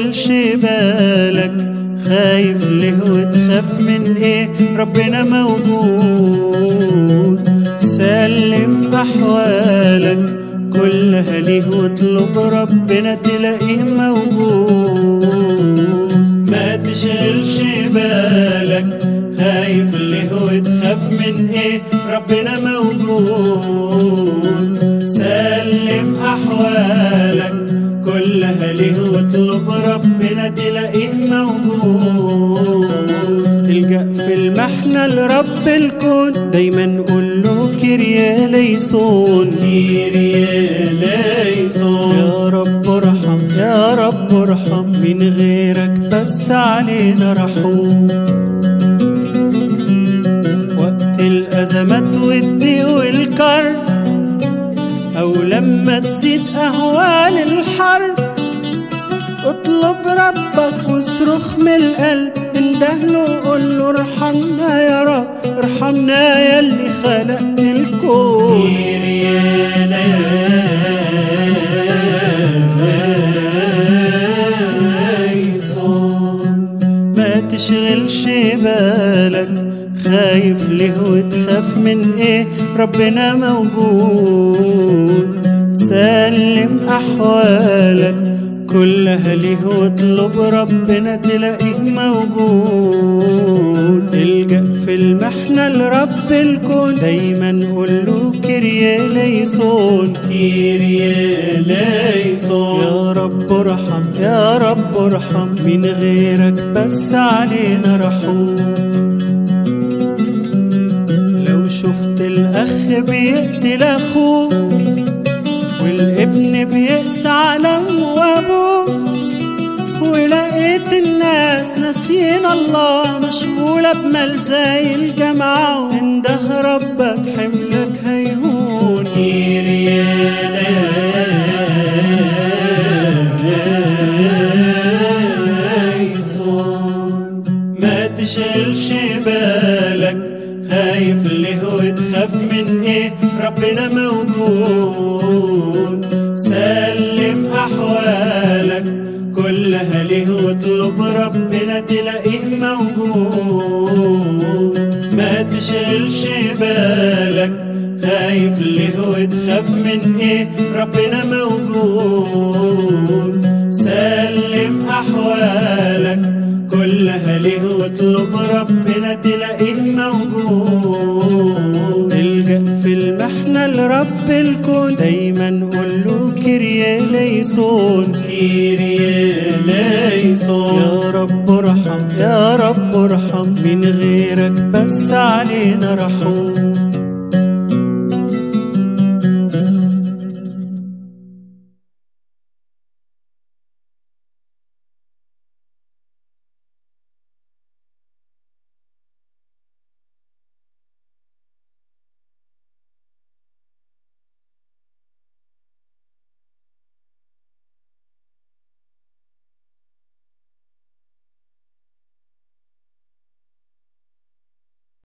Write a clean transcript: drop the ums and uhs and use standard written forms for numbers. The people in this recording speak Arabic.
تشغلش بالك، خايف ليه وتخاف من ايه؟ ربنا موجود. سلم احوالك كلها ليه واطلب ربنا تلاقيه موجود. ما تشغلش بالك، خايف ليه وتخاف من ايه؟ ربنا موجود. سلم احوالك كلها ليه واطلب ربنا تلاقيه موجود. الجأ في المحنة لرب الكون، دايما قول له كيريا ليسون، كيريا ليسون. يا رب ارحم، يا رب ارحم، من غيرك بس علينا رحوم. وقت الأزمات والضيق والكرب، أو لما تزيد أهوال الحرب، اطلب ربك واصرخ من القلب، اندهله وقول له ارحمنا يا رب، ارحمنا يا اللي خلقت الكون. كيريا ليسون. ما تشغلش بالك، خايف ليه وتخاف من ايه؟ ربنا موجود. سلم احوالك كلها ليه واطلب ربنا تلاقيه موجود. الجأ في المحنة لرب الكون، دايما قول له كيريا ليسون، كيريا ليسون. يا رب ارحم، يا رب ارحم، من غيرك بس علينا رحوم. لو شفت الأخ بيقتل أخوه، والابن بيقسى على وابوه، ولقيت الناس ناسين الله، مشغولة بمال زي الجامعة، انده ربك حملك هيهون. كيريا ليسون. ما تشغلش بالك، خايف ليه وتخاف من ايه؟ ربنا موجود. سلم احوالك كلها ليه واطلب ربنا تلاقيه موجود. ما تشغلش بالك، خايف ليه وتخاف من ايه؟ ربنا موجود. سلم احوالك كلها ليه واطلب ربنا تلاقيه موجود. الجأ في المحنة لرب الكون، دايما قول له كيريا ليسون، كيريا ليسون. يا رب ارحم، يا رب ارحم، من غيرك بس علينا رحوم.